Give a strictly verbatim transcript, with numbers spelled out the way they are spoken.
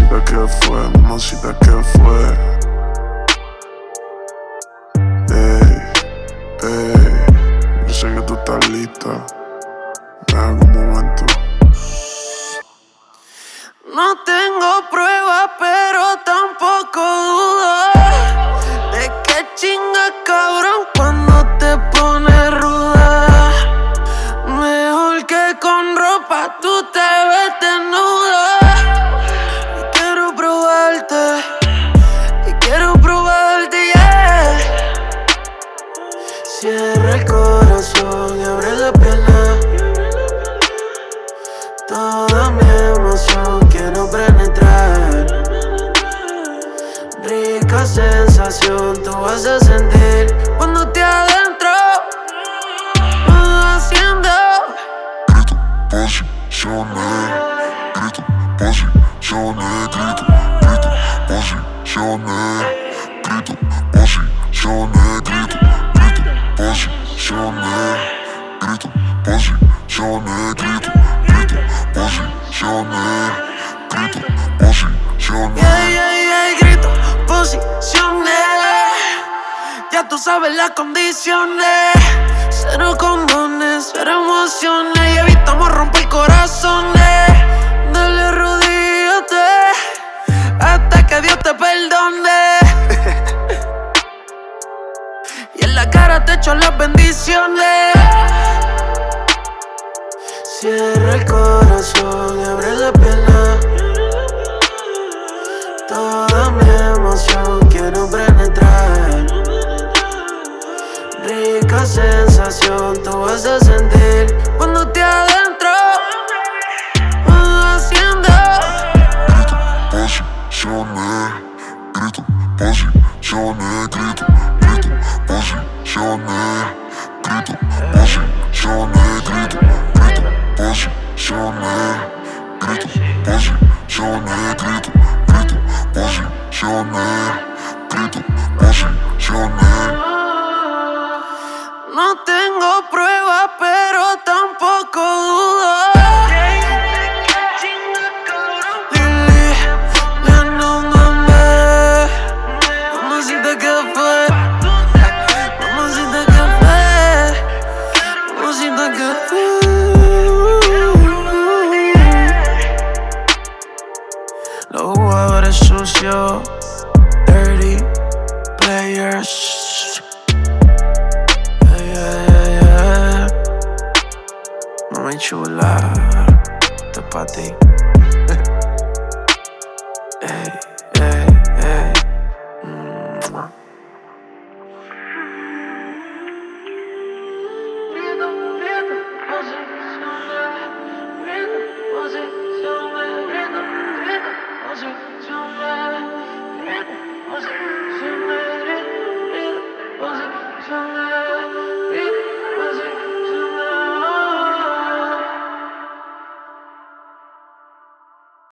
Mamacita, ¿qué fue? Mamacita, ¿qué fue? Ey, ey, yo sé que tú estás lista. Dame un momento. No tengo pruebas, pero tampoco dudas de que chinga cabrón cuando te pones ruda. Mejor que con ropa tú te ves desnuda. Y quiero probarte, y quiero probarte, yeah. Cierra el corazón y abre la pierna. Toda mi emoción quiero penetrar. Rica sensación tú vas a sentir cuando te adentro. Haciendo Grito, posiciones. Grito, posiciones. Grito, grito, posiciones. Grito, posiciones. Grito, grito, posiciones. Grito, posiciones. Grito, grito, posiciones. Grito, posiciones. yeah, yeah, yeah, grito, posiciones. Ya tú sabes las condiciones. Cero condones, cero emociones. Y evitamos romper corazones. Dale, arrodíllate hasta que Dios te perdone. Y en la cara te echo las bendiciones. Cierra el corazón y abre la pierna. Toda mi emoción quiero penetrar. Rica sensación tú vas a sentir cuando te adentro. Haciendo Grito, posiciones. Grito, posiciones. Grito, grito, posiciones. Grito, posiciones. Grito, grito, posiciones. Grito, posiciones. Grito, grito, posiciones. Grito, posiciones. no tengo pruebas, pero tampoco dudas. Lili, llamándome. Mamacita, ¿qué fue? Mamacita, ¿qué fue? Mamacita, ¿qué fue? Los jugadores sucios, dirty players. Yeah, yeah, yeah, yeah. Mami chula, esto es pa' ti.